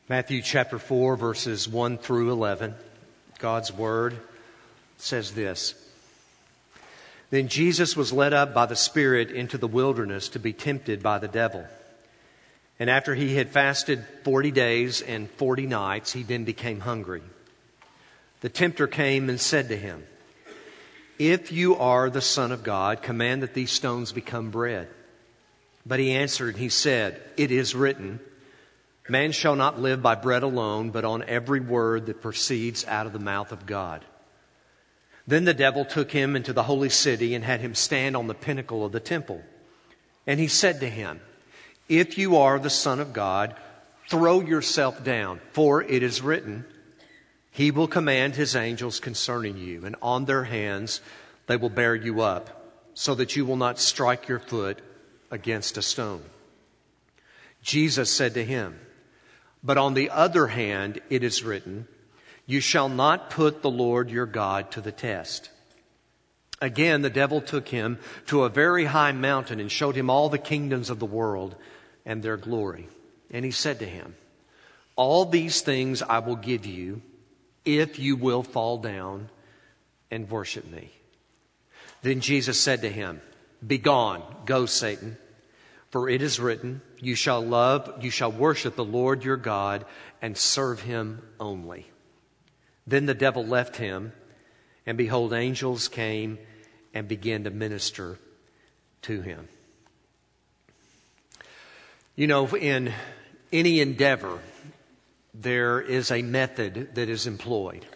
Matthew chapter 4, verses 1 through 11. God's Word says this. Then Jesus was led up by the Spirit into the wilderness to be tempted by the devil. And after he had fasted 40 days and 40 nights, he then became hungry. The tempter came and said to him, "If you are the Son of God, command that these stones become bread." But he answered and he said, "It is written, man shall not live by bread alone, but on every word that proceeds out of the mouth of God." Then the devil took him into the holy city and had him stand on the pinnacle of the temple. And he said to him, "If you are the Son of God, throw yourself down, for it is written, He will command His angels concerning you, and on their hands they will bear you up, so that you will not strike your foot against a stone." Jesus said to him, "But on the other hand, it is written, you shall not put the Lord your God to the test." Again, the devil took him to a very high mountain and showed him all the kingdoms of the world and their glory. And he said to him, "All these things I will give you if you will fall down and worship me." Then Jesus said to him, "Begone, go, Satan. For it is written, you shall worship the Lord your God and serve Him only." Then the devil left him, and behold, angels came and began to minister to him. You know, in any endeavor, there is a method that is employed.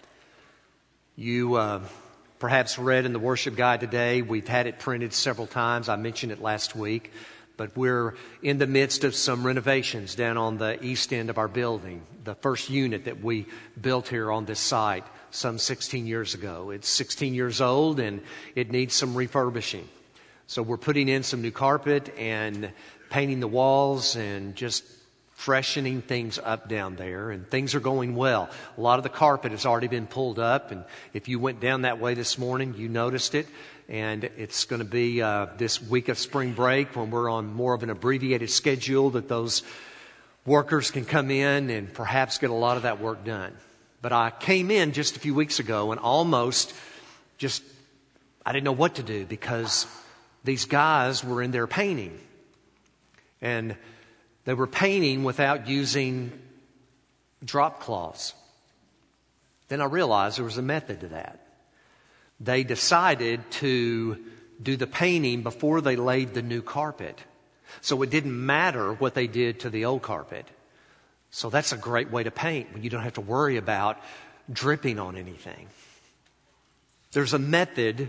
You perhaps read in the worship guide today, we've had it printed several times. I mentioned it last week. But we're in the midst of some renovations down on the east end of our building. The first unit that we built here on this site some 16 years ago. It's 16 years old and it needs some refurbishing. So we're putting in some new carpet and painting the walls and just freshening things up down there. And things are going well. A lot of the carpet has already been pulled up. And if you went down that way this morning, you noticed it. And it's going to be this week of spring break when we're on more of an abbreviated schedule that those workers can come in and perhaps get a lot of that work done. But I came in just a few weeks ago and almost I didn't know what to do because these guys were in there painting. And they were painting without using drop cloths. Then I realized there was a method to that. They decided to do the painting before they laid the new carpet. So it didn't matter what they did to the old carpet. So that's a great way to paint when you don't have to worry about dripping on anything. There's a method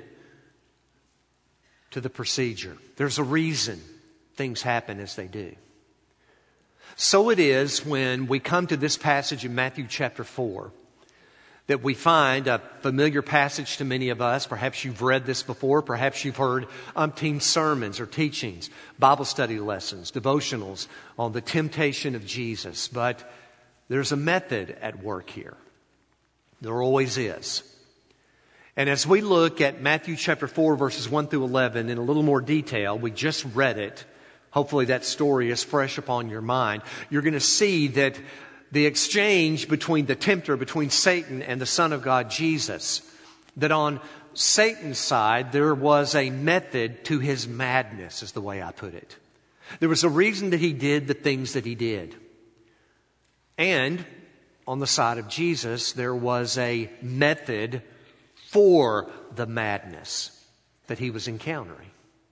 to the procedure. There's a reason things happen as they do. So it is when we come to this passage in Matthew chapter 4. That we find a familiar passage to many of us. Perhaps you've read this before. Perhaps you've heard umpteen sermons or teachings, Bible study lessons, devotionals on the temptation of Jesus. But there's a method at work here. There always is. And as we look at Matthew chapter 4, verses 1 through 11 in a little more detail, we just read it. Hopefully that story is fresh upon your mind. You're going to see that the exchange between the tempter, between Satan and the Son of God, Jesus, that on Satan's side, there was a method to his madness, is the way I put it. There was a reason that he did the things that he did. And on the side of Jesus, there was a method for the madness that he was encountering.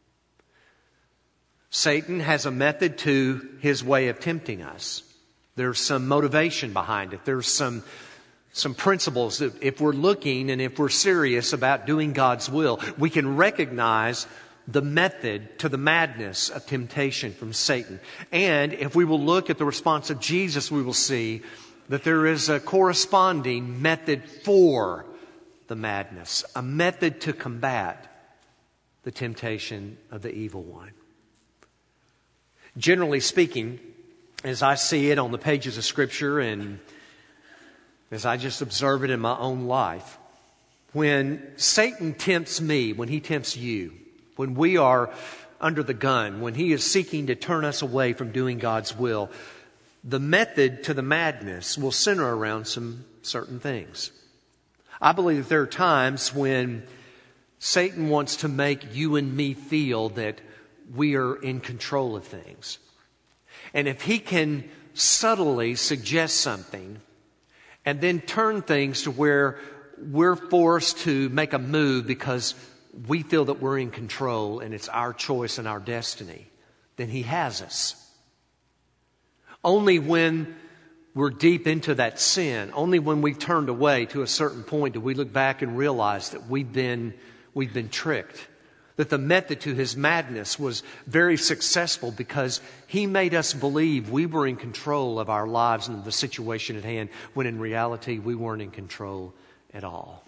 Satan has a method to his way of tempting us. There's some motivation behind it. There's some principles that if we're looking and if we're serious about doing God's will, we can recognize the method to the madness of temptation from Satan. And if we will look at the response of Jesus, we will see that there is a corresponding method for the madness, a method to combat the temptation of the evil one. Generally speaking, as I see it on the pages of Scripture and as I just observe it in my own life, when Satan tempts me, when he tempts you, when we are under the gun, when he is seeking to turn us away from doing God's will, the method to the madness will center around some certain things. I believe that there are times when Satan wants to make you and me feel that we are in control of things. And if he can subtly suggest something and then turn things to where we're forced to make a move because we feel that we're in control and it's our choice and our destiny, then he has us. Only when we're deep into that sin, only when we've turned away to a certain point do we look back and realize that we've been tricked. That the method to his madness was very successful because he made us believe we were in control of our lives and the situation at hand, when in reality we weren't in control at all.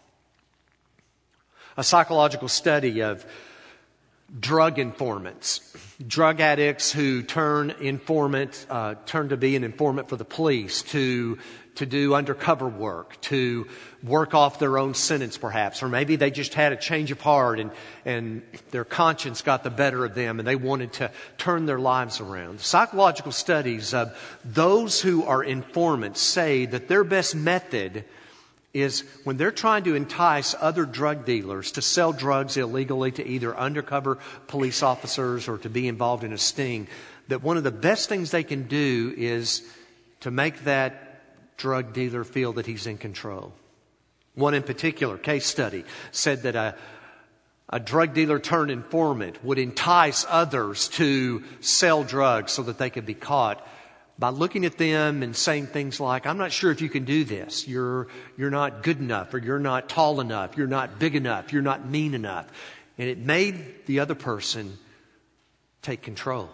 A psychological study of drug informants, drug addicts who turn to be an informant for the police, to do undercover work, to work off their own sentence perhaps, or maybe they just had a change of heart and their conscience got the better of them and they wanted to turn their lives around. Psychological studies of those who are informants say that their best method is when they're trying to entice other drug dealers to sell drugs illegally to either undercover police officers or to be involved in a sting, that one of the best things they can do is to make that drug dealer feel that he's in control. One in particular, case study, said that a drug dealer turned informant would entice others to sell drugs so that they could be caught by looking at them and saying things like, I'm not sure if you can do this. You're not good enough, or you're not tall enough. You're not big enough. You're not mean enough. And it made the other person take control.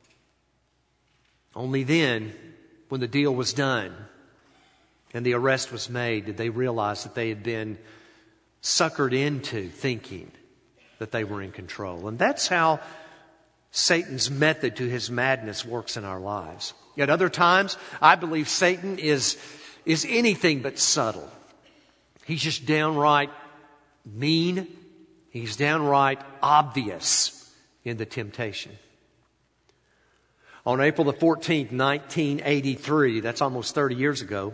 Only then, when the deal was done and the arrest was made, did they realize that they had been suckered into thinking that they were in control. And that's how Satan's method to his madness works in our lives. At other times, I believe Satan is anything but subtle. He's just downright mean. He's downright obvious in the temptation. On April the 14th, 1983, that's almost 30 years ago,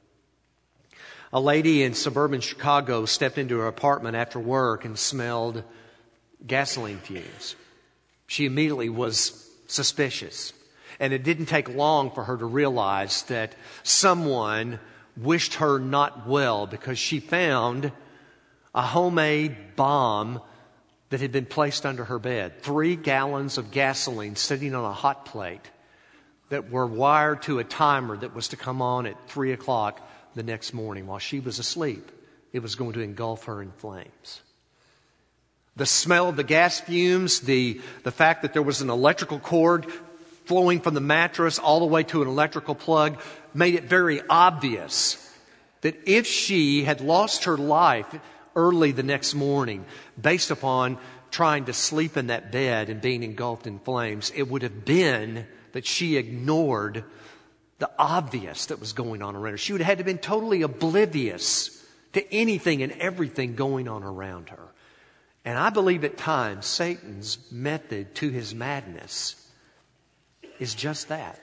a lady in suburban Chicago stepped into her apartment after work and smelled gasoline fumes. She immediately was suspicious. And it didn't take long for her to realize that someone wished her not well, because she found a homemade bomb that had been placed under her bed. 3 gallons of gasoline sitting on a hot plate that were wired to a timer that was to come on at 3 o'clock the next morning while she was asleep. It was going to engulf her in flames. The smell of the gas fumes, the fact that there was an electrical cord flowing from the mattress all the way to an electrical plug, made it very obvious that if she had lost her life early the next morning based upon trying to sleep in that bed and being engulfed in flames, it would have been that she ignored the obvious that was going on around her. She would have had to have been totally oblivious to anything and everything going on around her. And I believe at times Satan's method to his madness is just that.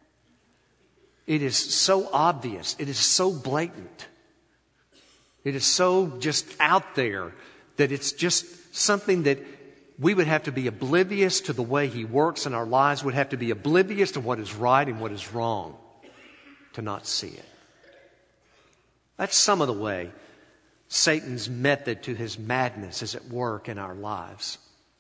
It is so obvious. It is so blatant. It is so just out there that it's just something that we would have to be oblivious to the way he works in our lives, would have to be oblivious to what is right and what is wrong to not see it. That's some of the way Satan's method to his madness is at work in our lives.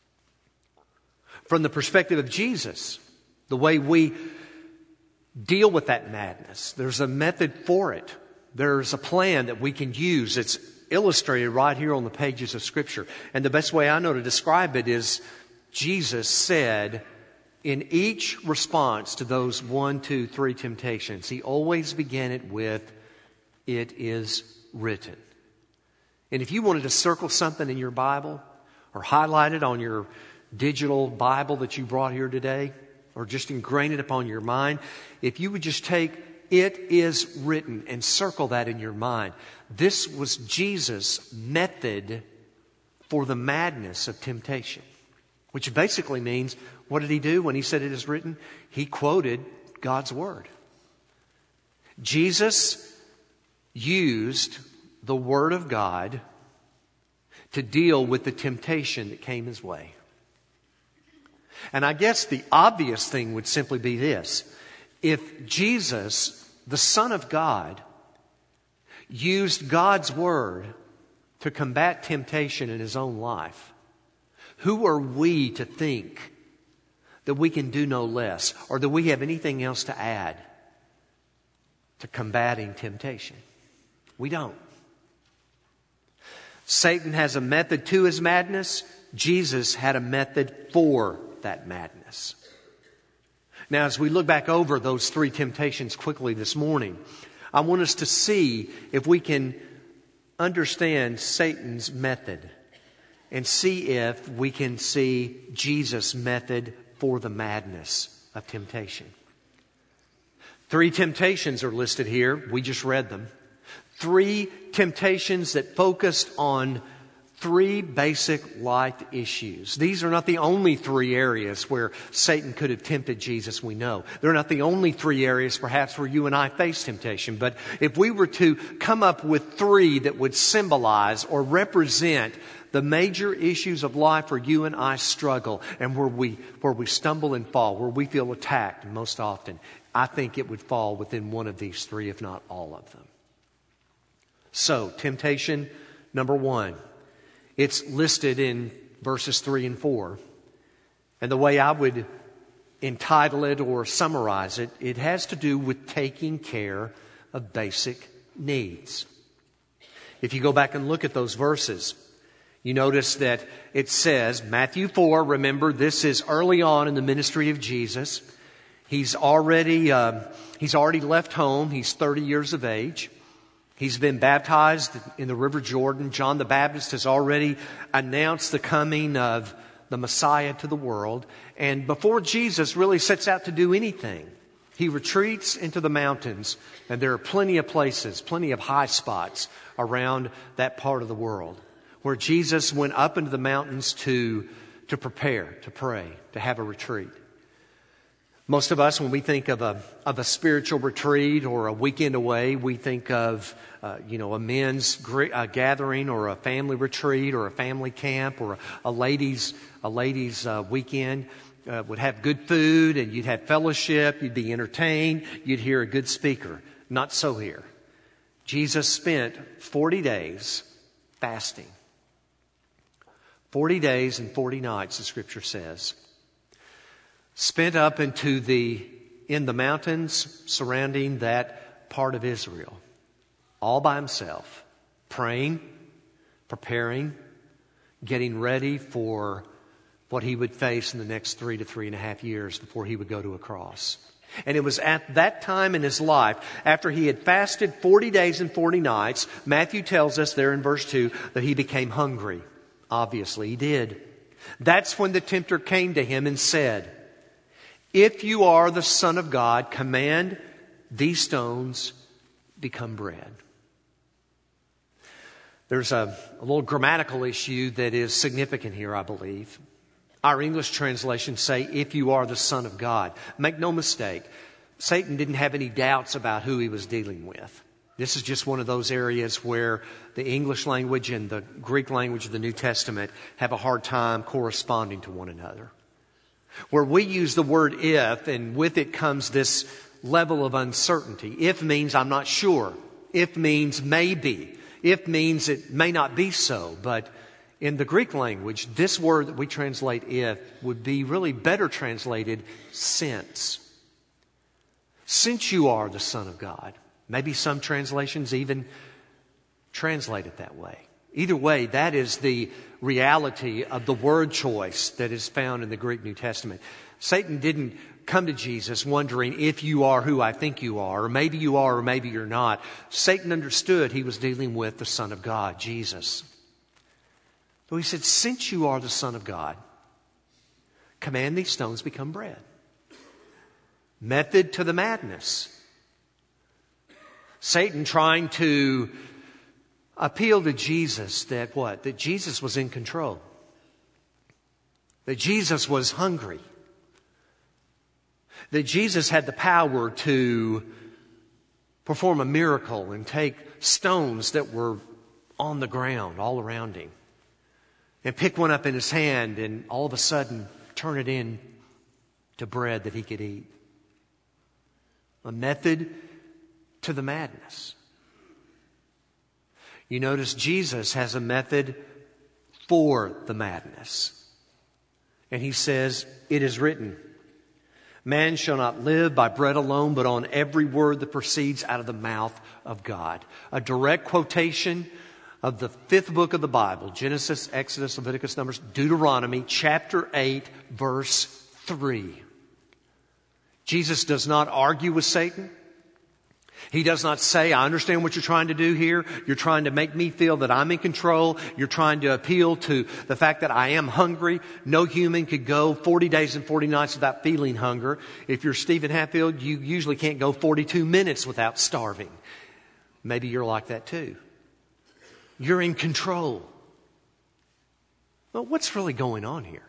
From the perspective of Jesus, the way we deal with that madness, there's a method for it. There's a plan that we can use. It's illustrated right here on the pages of Scripture. And the best way I know to describe it is Jesus said in each response to those 1, 2, 3 temptations, he always began it with, "It is written." And if you wanted to circle something in your Bible or highlight it on your digital Bible that you brought here today, or just ingrain it upon your mind, if you would just take "It is written" and circle that in your mind. This was Jesus' method for the madness of temptation. Which basically means, what did he do when he said "it is written"? He quoted God's Word. Jesus used the Word of God to deal with the temptation that came his way. And I guess the obvious thing would simply be this. If Jesus, the Son of God, used God's Word to combat temptation in his own life, who are we to think that we can do no less, or that we have anything else to add to combating temptation? We don't. Satan has a method to his madness. Jesus had a method for that madness. Now, as we look back over those three temptations quickly this morning, I want us to see if we can understand Satan's method and see if we can see Jesus' method for the madness of temptation. Three temptations are listed here. We just read them. Three temptations that focused on three basic life issues. These are not the only three areas where Satan could have tempted Jesus, we know. They're not the only three areas perhaps where you and I face temptation. But if we were to come up with three that would symbolize or represent the major issues of life where you and I struggle and where we stumble and fall, where we feel attacked most often, I think it would fall within one of these three, if not all of them. So, temptation number one. It's listed in verses 3 and 4. And the way I would entitle it or summarize it, it has to do with taking care of basic needs. If you go back and look at those verses, you notice that it says, Matthew 4, remember this is early on in the ministry of Jesus. He's already left home. He's 30 years of age. He's been baptized in the River Jordan. John the Baptist has already announced the coming of the Messiah to the world. And before Jesus really sets out to do anything, he retreats into the mountains. And there are plenty of places, plenty of high spots around that part of the world where Jesus went up into the mountains to prepare, to pray, to have a retreat. Most of us, when we think of a spiritual retreat or a weekend away, we think of a men's gathering or a family retreat or a family camp or a ladies' weekend. Would have good food and you'd have fellowship, you'd be entertained, you'd hear a good speaker. Not so here. Jesus spent 40 days fasting. 40 days and 40 nights, the Scripture says. Spent up in the mountains surrounding that part of Israel, all by himself, praying, preparing, getting ready for what he would face in the next 3 to 3.5 years before he would go to a cross. And it was at that time in his life, after he had fasted 40 days and 40 nights, Matthew tells us there in verse 2 that he became hungry. Obviously he did. That's when the tempter came to him and said, "If you are the Son of God, command these stones become bread." There's a little grammatical issue that is significant here, I believe. Our English translations say, "If you are the Son of God." Make no mistake, Satan didn't have any doubts about who he was dealing with. This is just one of those areas where the English language and the Greek language of the New Testament have a hard time corresponding to one another. Where we use the word if, and with it comes this level of uncertainty. If means I'm not sure. If means maybe. If means it may not be so. But in the Greek language, this word that we translate if would be really better translated since. Since you are the Son of God. Maybe some translations even translate it that way. Either way, that is the reality of the word choice that is found in the Greek New Testament. Satan didn't come to Jesus wondering if you are who I think you are, or maybe you are, or maybe you're not. Satan understood he was dealing with the Son of God, Jesus. So he said, "Since you are the Son of God, command these stones become bread." Method to the madness. Satan trying to appeal to Jesus that what? That Jesus was in control. That Jesus was hungry. That Jesus had the power to perform a miracle and take stones that were on the ground all around him and pick one up in his hand and all of a sudden turn it into bread that he could eat. A method to the madness. You notice Jesus has a method for the madness. And he says, "It is written, man shall not live by bread alone, but on every word that proceeds out of the mouth of God." A direct quotation of the 5th book of the Bible, Genesis, Exodus, Leviticus, Numbers, Deuteronomy, chapter 8, verse 3. Jesus does not argue with Satan. He does not say, "I understand what you're trying to do here. You're trying to make me feel that I'm in control. You're trying to appeal to the fact that I am hungry." No human could go 40 days and 40 nights without feeling hunger. If you're Stephen Hatfield, you usually can't go 42 minutes without starving. Maybe you're like that too. You're in control. Well, what's really going on here?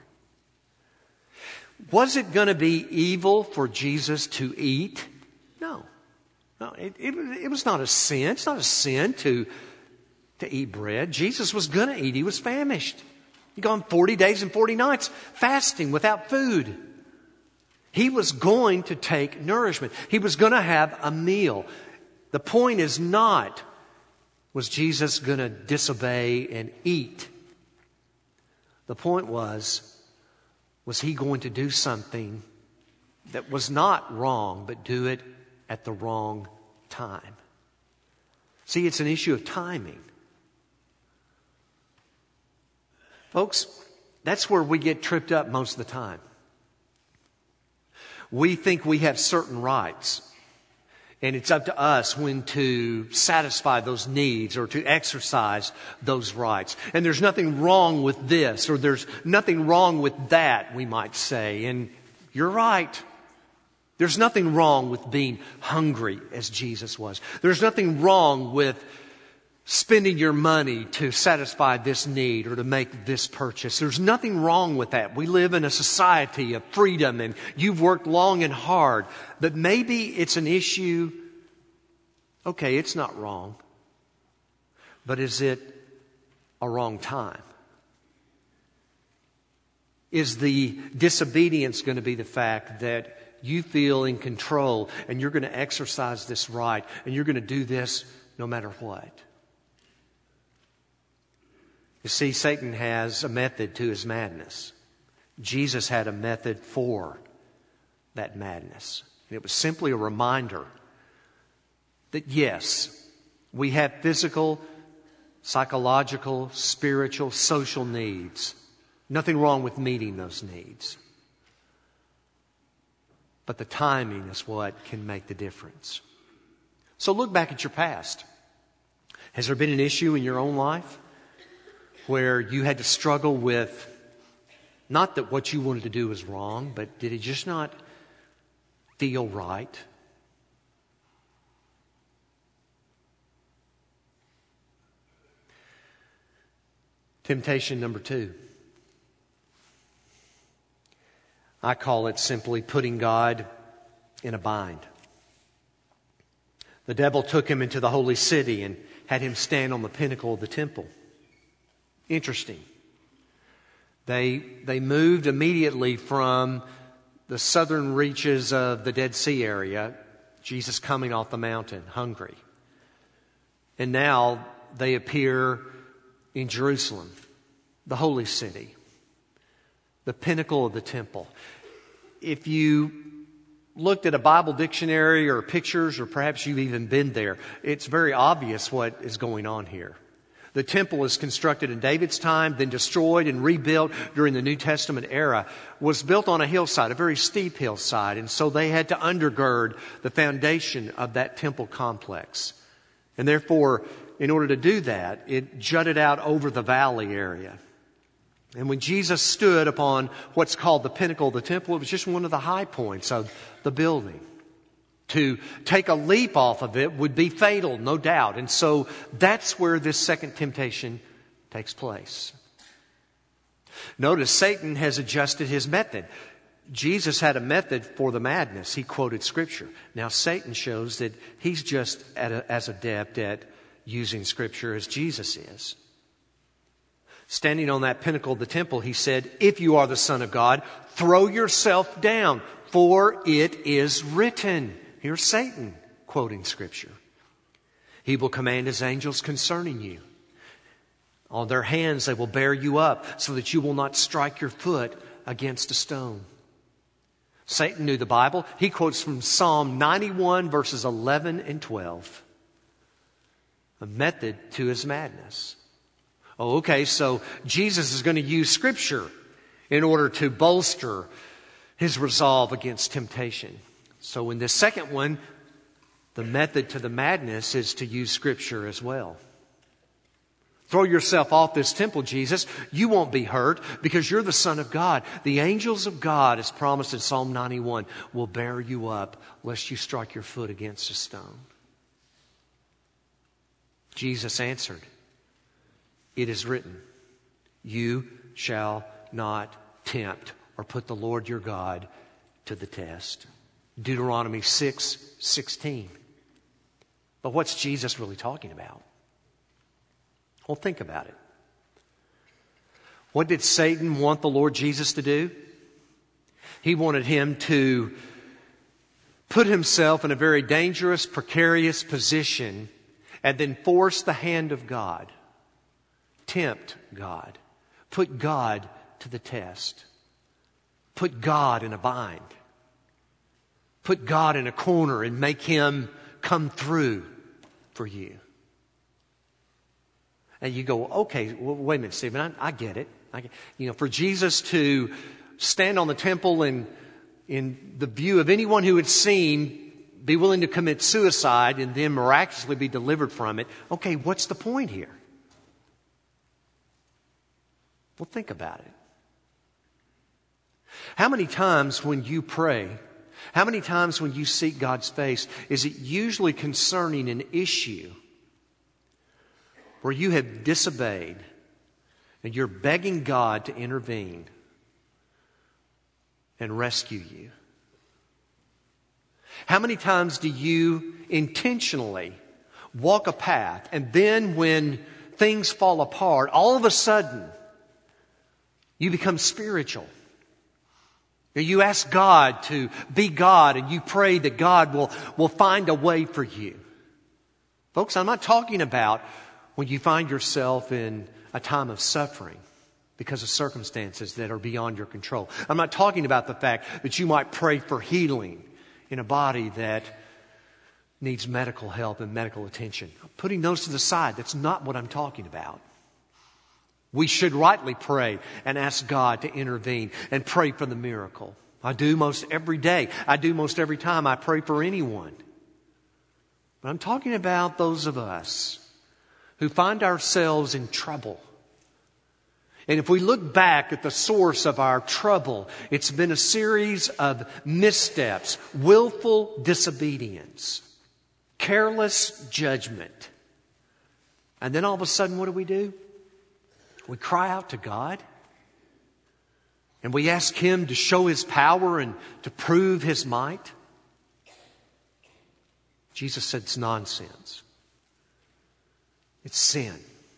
Was it going to be evil for Jesus to eat? No. No, it was not a sin. It's not a sin to eat bread. Jesus was going to eat. He was famished. He'd gone 40 days and 40 nights fasting without food. He was going to take nourishment. He was going to have a meal. The point is not, was Jesus going to disobey and eat? The point was he going to do something that was not wrong, but do it at the wrong time? See, it's an issue of timing. Folks, that's where we get tripped up most of the time. We think we have certain rights, and it's up to us when to satisfy those needs or to exercise those rights. And there's nothing wrong with this, or there's nothing wrong with that, we might say. And you're right. There's nothing wrong with being hungry as Jesus was. There's nothing wrong with spending your money to satisfy this need or to make this purchase. There's nothing wrong with that. We live in a society of freedom and you've worked long and hard. But maybe it's an issue, okay, it's not wrong. But is it a wrong time? Is the disobedience going to be the fact that you feel in control and you're going to exercise this right and you're going to do this no matter what? You see, Satan has a method to his madness. Jesus had a method for that madness. And it was simply a reminder that yes, we have physical, psychological, spiritual, social needs. Nothing wrong with meeting those needs. But the timing is what can make the difference. So look back at your past. Has there been an issue in your own life where you had to struggle with, not that what you wanted to do was wrong, but did it just not feel right? Temptation number 2. I call it simply putting God in a bind. The devil took him into the holy city and had him stand on the pinnacle of the temple. Interesting. They moved immediately from the southern reaches of the Dead Sea area, Jesus coming off the mountain, hungry. And now they appear in Jerusalem, the holy city, the pinnacle of the temple. If you looked at a Bible dictionary or pictures, or perhaps you've even been there, it's very obvious what is going on here. The temple is constructed in David's time, then destroyed and rebuilt during the New Testament era, was built on a hillside, a very steep hillside, and so they had to undergird the foundation of that temple complex. And therefore, in order to do that, it jutted out over the valley area. And when Jesus stood upon what's called the pinnacle of the temple, it was just one of the high points of the building. To take a leap off of it would be fatal, no doubt. And so that's where this second temptation takes place. Notice Satan has adjusted his method. Jesus had a method for the madness. He quoted Scripture. Now, Satan shows that he's just as adept at using Scripture as Jesus is. Standing on that pinnacle of the temple, he said, "If you are the Son of God, throw yourself down, for it is written." Here's Satan quoting Scripture. "He will command his angels concerning you. On their hands they will bear you up, so that you will not strike your foot against a stone." Satan knew the Bible. He quotes from Psalm 91, verses 11 and 12. A method to his madness. Oh, okay, so Jesus is going to use Scripture in order to bolster his resolve against temptation. So in this second one, the method to the madness is to use Scripture as well. Throw yourself off this temple, Jesus. You won't be hurt because you're the Son of God. The angels of God, as promised in Psalm 91, will bear you up lest you strike your foot against a stone. Jesus answered, "It is written, you shall not tempt or put the Lord your God to the test." Deuteronomy 6:16. But what's Jesus really talking about? Well, think about it. What did Satan want the Lord Jesus to do? He wanted him to put himself in a very dangerous, precarious position and then force the hand of God, tempt God, put God to the test, put God in a bind, put God in a corner and make him come through for you. And you go, okay, well, wait a minute, Stephen, I get it. For Jesus to stand on the temple and in the view of anyone who had seen, be willing to commit suicide and then miraculously be delivered from it. Okay, what's the point here? Well, think about it. How many times when you pray, how many times when you seek God's face, is it usually concerning an issue where you have disobeyed and you're begging God to intervene and rescue you? How many times do you intentionally walk a path and then when things fall apart, all of a sudden you become spiritual? You ask God to be God and you pray that God will find a way for you. Folks, I'm not talking about when you find yourself in a time of suffering because of circumstances that are beyond your control. I'm not talking about the fact that you might pray for healing in a body that needs medical help and medical attention. Putting those to the side, that's not what I'm talking about. We should rightly pray and ask God to intervene and pray for the miracle. I do most every day. I do most every time I pray for anyone. But I'm talking about those of us who find ourselves in trouble. And if we look back at the source of our trouble, it's been a series of missteps, willful disobedience, careless judgment. And then all of a sudden, what do? We cry out to God. And we ask Him to show His power and to prove His might. Jesus said it's nonsense. It's sin.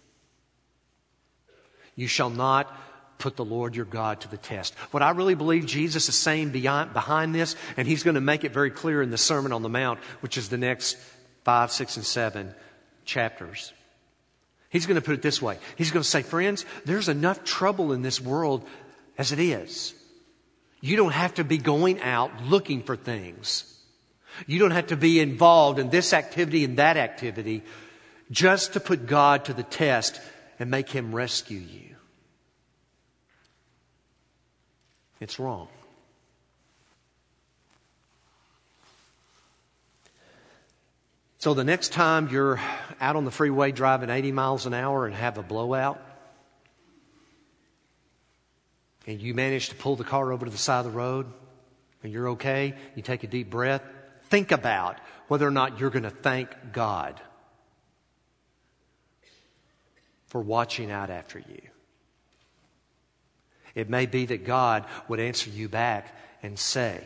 You shall not put the Lord your God to the test. What I really believe Jesus is saying behind this, and He's going to make it very clear in the Sermon on the Mount, which is the next 5, 6, and 7 chapters. He's going to put it this way. He's going to say, friends, there's enough trouble in this world as it is. You don't have to be going out looking for things. You don't have to be involved in this activity and that activity just to put God to the test and make Him rescue you. It's wrong. So the next time you're out on the freeway driving 80 miles an hour and have a blowout, and you manage to pull the car over to the side of the road, and you're okay, you take a deep breath, think about whether or not you're going to thank God for watching out after you. It may be that God would answer you back and say,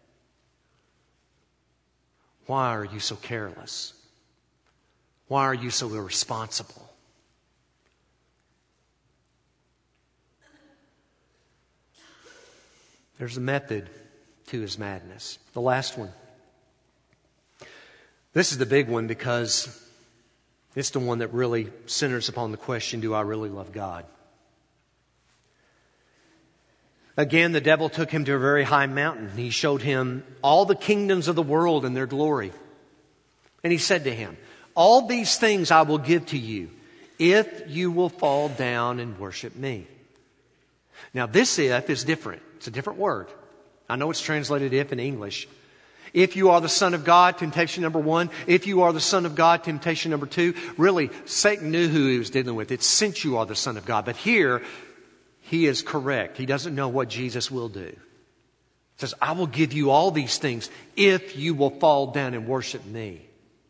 why are you so careless? Why are you so irresponsible? There's a method to his madness. The last one. This is the big one because it's the one that really centers upon the question, do I really love God? Again, the devil took him to a very high mountain. He showed him all the kingdoms of the world and their glory. And he said to him, all these things I will give to you if you will fall down and worship me. Now this if is different. It's a different word. I know it's translated if in English. If you are the Son of God, temptation number 1. If you are the Son of God, temptation number 2. Really, Satan knew who he was dealing with. It's since you are the Son of God. But here, he is correct. He doesn't know what Jesus will do. He says, I will give you all these things if you will fall down and worship me.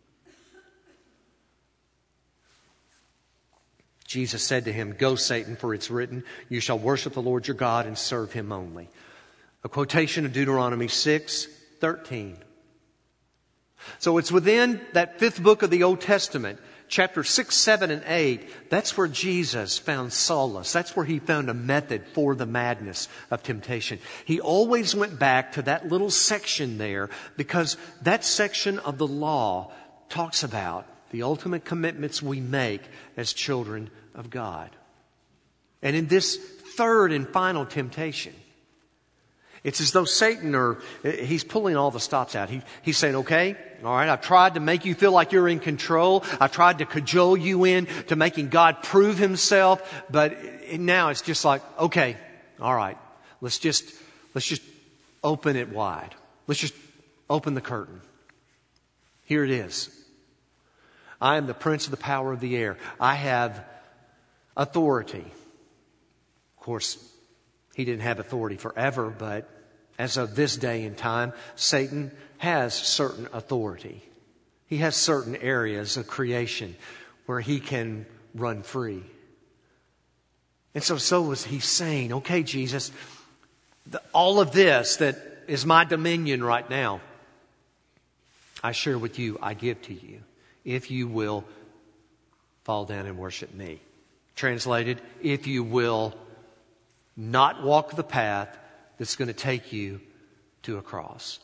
Jesus said to him, go, Satan, for it's written, you shall worship the Lord your God and serve him only. A quotation of Deuteronomy 6:13. So it's within that 5th book of the Old Testament, chapter 6, 7, and 8, that's where Jesus found solace. That's where he found a method for the madness of temptation. He always went back to that little section there because that section of the law talks about the ultimate commitments we make as children of God. And in this third and final temptation, it's as though Satan, he's pulling all the stops out. He's saying, okay, all right, I've tried to make you feel like you're in control. I've tried to cajole you into making God prove himself. But now it's just like, okay, all right, let's just open it wide. Let's just open the curtain. Here it is. I am the prince of the power of the air. I have authority. Of course, he didn't have authority forever, but as of this day and time, Satan has certain authority. He has certain areas of creation where he can run free. And so was he saying, okay, Jesus, all of this that is my dominion right now, I share with you, I give to you, if you will fall down and worship me. Translated, if you will not walk the path that's going to take you to a cross.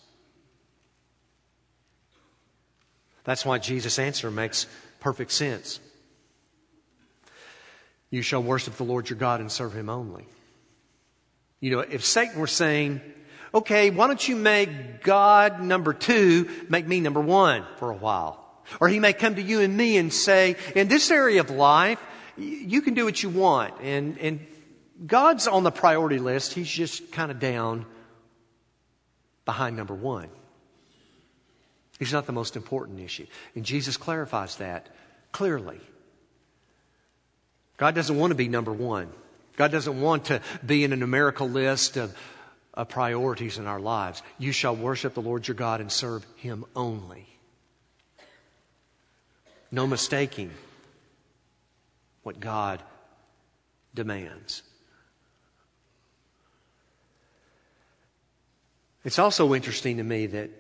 That's why Jesus' answer makes perfect sense. You shall worship the Lord your God and serve him only. You know, if Satan were saying, okay, why don't you make God number 2, make me number 1 for a while? Or he may come to you and me and say, in this area of life, you can do what you want. And God's on the priority list. He's just kind of down behind number 1. He's not the most important issue. And Jesus clarifies that clearly. God doesn't want to be number 1. God doesn't want to be in a numerical list of priorities in our lives. You shall worship the Lord your God and serve him only. No mistaking what God demands. It's also interesting to me that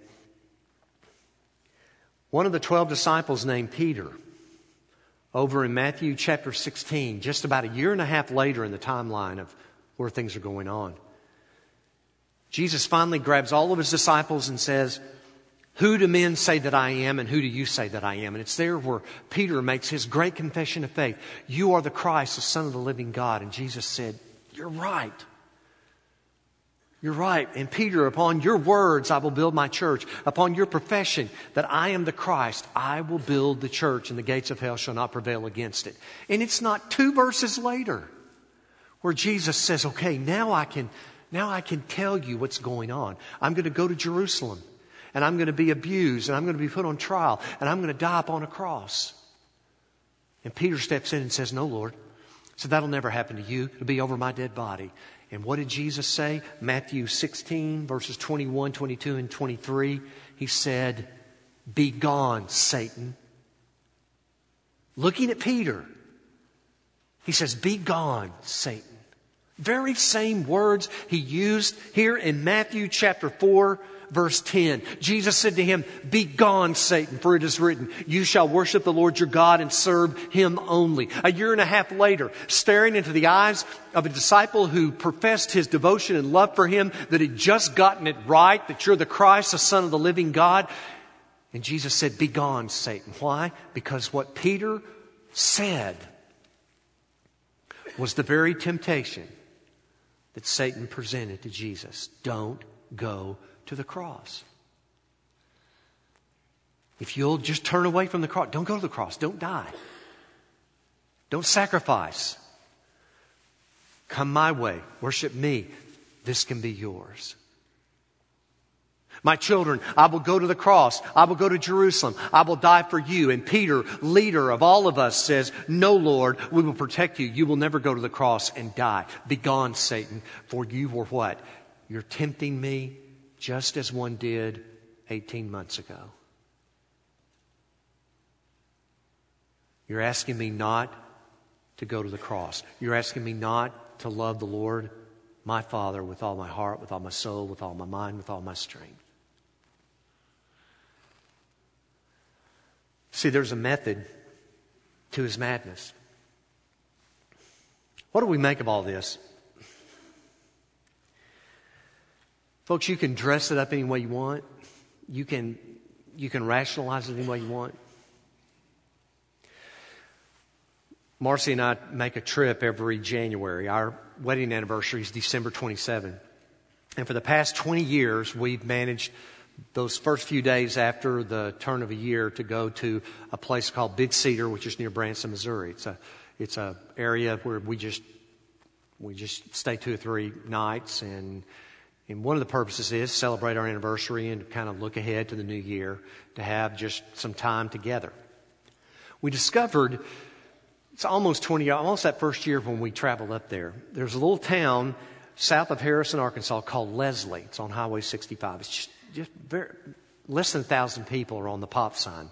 one of the 12 disciples named Peter, over in Matthew chapter 16, just about a year and a half later in the timeline of where things are going on, Jesus finally grabs all of his disciples and says, who do men say that I am and who do you say that I am? And it's there where Peter makes his great confession of faith. You are the Christ, the Son of the living God. And Jesus said, you're right. You're right. And Peter, upon your words, I will build my church. Upon your profession that I am the Christ, I will build the church, and the gates of hell shall not prevail against it. And it's not 2 verses later where Jesus says, okay, now I can tell you what's going on. I'm going to go to Jerusalem, and I'm going to be abused, and I'm going to be put on trial, and I'm going to die upon a cross. And Peter steps in and says, no, Lord. So that'll never happen to you. It'll be over my dead body. And what did Jesus say? Matthew 16, verses 21, 22, and 23. He said, be gone, Satan. Looking at Peter, he says, be gone, Satan. Very same words he used here in Matthew chapter 4, verse 10. Jesus said to him, "Begone, Satan, for it is written, you shall worship the Lord your God and serve him only." A year and a half later, staring into the eyes of a disciple who professed his devotion and love for him, that had just gotten it right, that you're the Christ, the Son of the living God. And Jesus said, "Begone, Satan." Why? Because what Peter said was the very temptation that Satan presented to Jesus. Don't go to the cross. If you'll just turn away from the cross, don't go to the cross. Don't die. Don't sacrifice. Come my way. Worship me. This can be yours. My children, I will go to the cross. I will go to Jerusalem. I will die for you. And Peter, leader of all of us, says, "No, Lord, we will protect you. You will never go to the cross and die. Begone, Satan, for you were what? You're tempting me just as one did 18 months ago. You're asking me not to go to the cross. You're asking me not to love the Lord, my Father, with all my heart, with all my soul, with all my mind, with all my strength." See, there's a method to his madness. What do we make of all this? Folks, you can dress it up any way you want. You can rationalize it any way you want. Marcy and I make a trip every January. Our wedding anniversary is December 27. And for the past 20 years, we've managed those first few days after the turn of a year to go to a place called Big Cedar, which is near Branson, Missouri. It's a area where we just stay 2 or 3 nights, and one of the purposes is celebrate our anniversary and kind of look ahead to the new year, to have just some time together. We discovered it's almost that first year when we traveled up there. There's a little town south of Harrison, Arkansas called Leslie. It's on Highway 65. It's just less than 1,000 people are on the pop sign.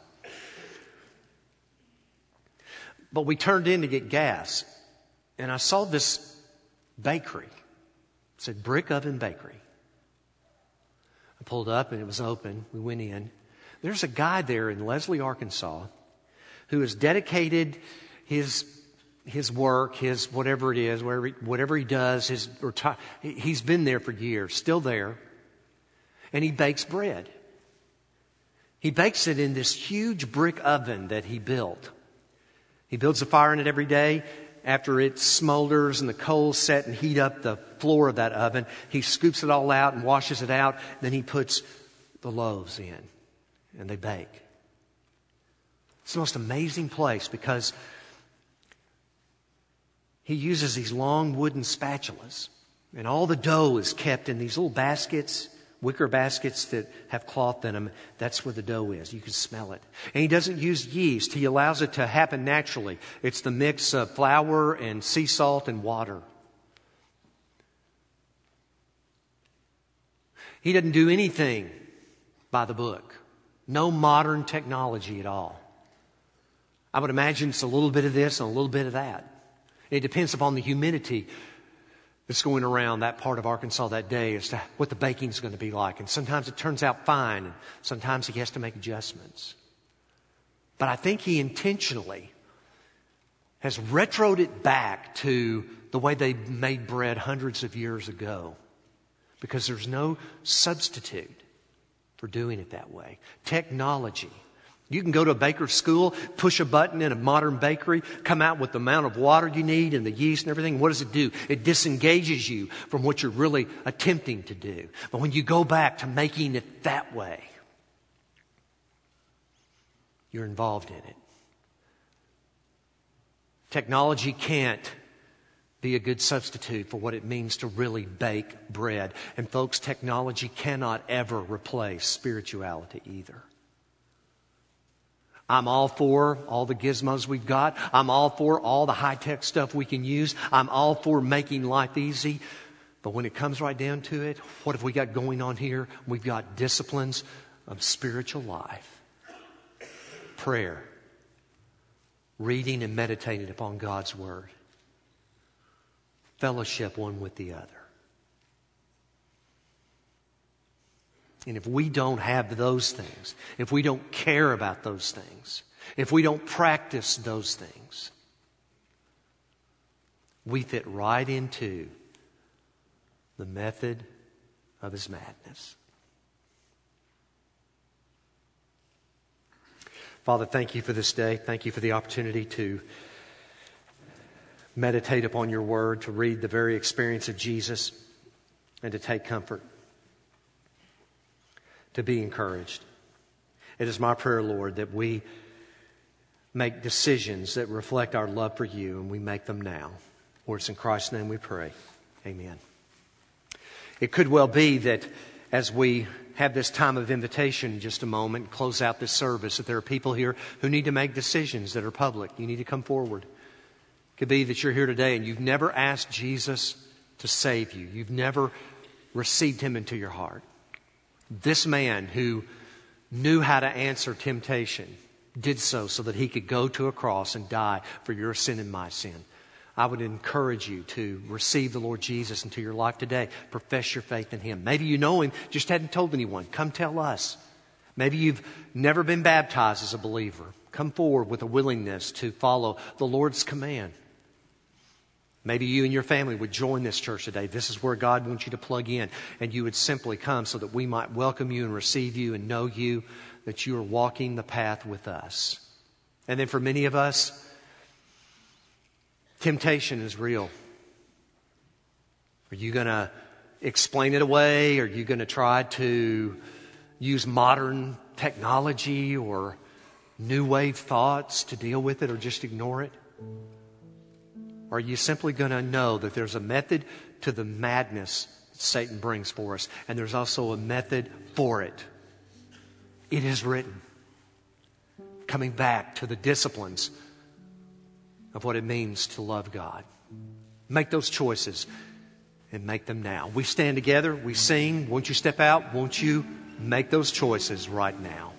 But we turned in to get gas, and I saw this bakery. It said Brick Oven Bakery. I pulled up and it was open. We went in. There's a guy there in Leslie, Arkansas, who has dedicated his work, his whatever it is, whatever he does, he's been there for years, still there. And he bakes bread. He bakes it in this huge brick oven that he built. He builds a fire in it every day. After it smolders and the coals set and heat up the floor of that oven, he scoops it all out and washes it out. Then he puts the loaves in and they bake. It's the most amazing place because he uses these long wooden spatulas, and all the dough is kept in these little baskets, wicker baskets that have cloth in them. That's where the dough is. You can smell it. And he doesn't use yeast. He allows it to happen naturally. It's the mix of flour and sea salt and water. He doesn't do anything by the book. No modern technology at all. I would imagine it's a little bit of this and a little bit of that. It depends upon the humidity that's going around that part of Arkansas that day as to what the baking is going to be like. And sometimes it turns out fine, and sometimes he has to make adjustments. But I think he intentionally has retroed it back to the way they made bread hundreds of years ago, because there's no substitute for doing it that way. Technology. You can go to a baker's school, push a button in a modern bakery, come out with the amount of water you need and the yeast and everything. What does it do? It disengages you from what you're really attempting to do. But when you go back to making it that way, you're involved in it. Technology can't be a good substitute for what it means to really bake bread. And folks, technology cannot ever replace spirituality either. I'm all for all the gizmos we've got. I'm all for all the high-tech stuff we can use. I'm all for making life easy. But when it comes right down to it, what have we got going on here? We've got disciplines of spiritual life. Prayer. Reading and meditating upon God's Word. fellowship one with the other. And if we don't have those things, if we don't care about those things, if we don't practice those things, we fit right into the method of his madness. Father, thank you for this day. Thank you for the opportunity to meditate upon your word, to read the very experience of Jesus, and to take comfort, to be encouraged. It is my prayer, Lord, that we make decisions that reflect our love for you, and we make them now. Lord, it's in Christ's name we pray. Amen. It could well be that as we have this time of invitation in just a moment and close out this service, that there are people here who need to make decisions that are public. You need to come forward. It could be that you're here today and you've never asked Jesus to save you. You've never received him into your heart. This man who knew how to answer temptation did so that he could go to a cross and die for your sin and my sin. I would encourage you to receive the Lord Jesus into your life today. Profess your faith in him. Maybe you know him, just hadn't told anyone. Come tell us. Maybe you've never been baptized as a believer. Come forward with a willingness to follow the Lord's command. Maybe you and your family would join this church today. This is where God wants you to plug in. And you would simply come so that we might welcome you and receive you and know you, that you are walking the path with us. And then for many of us, temptation is real. Are you going to explain it away? Are you going to try to use modern technology or new wave thoughts to deal with it, or just ignore it? Or are you simply going to know that there's a method to the madness Satan brings for us, and there's also a method for it? It is written. Coming back to the disciplines of what it means to love God. Make those choices and make them now. We stand together, we sing. Won't you step out? Won't you make those choices right now?